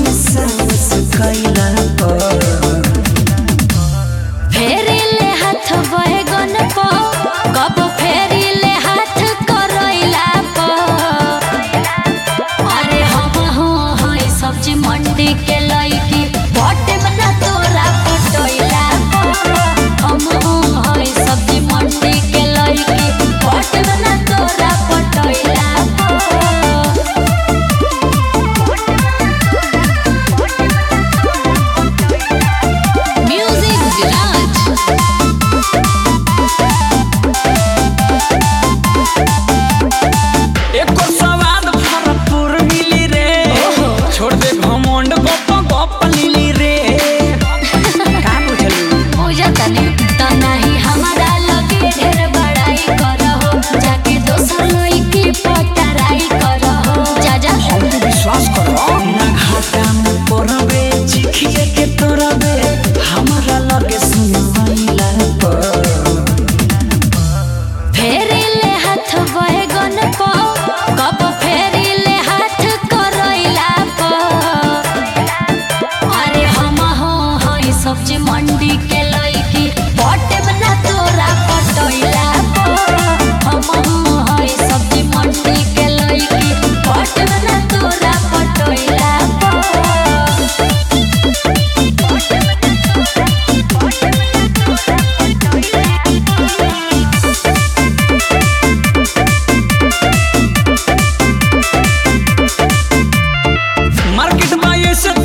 सांस कैला फेरिले हाथ बैगन प कब फेरिले हाथ करैला प अरे हम हो है सब्जी मंडी के लईकी बटे बना तोरा पटैला प हम हो है सब्जी मंडी के लईकी बटे बना तोरा पटैला प म्यूजिक विराज एको स्वाद भरपूर मिली रे छोड़ दे घमंड गप लीली रे का बुझलू पूजा तनी त नहीं हमारा लगे ढेर बड़ाई करहो जाके दोसर लईकी पटराई करहो जा जा हम तो विश्वास करो ना घाटा में पड़बे चिखिए के तोरबे हमारा लगे सुनवाइला फेरिले हाथ बैगन प कब फेरिले हाथ करैला प अरे हम हो है सब्जी मंडी के लईकी बटे बना तोरा पटैला प हम हो है सब्जी मंडी के लईकी बटे बना तोरा पटैला प मार्केट में ये से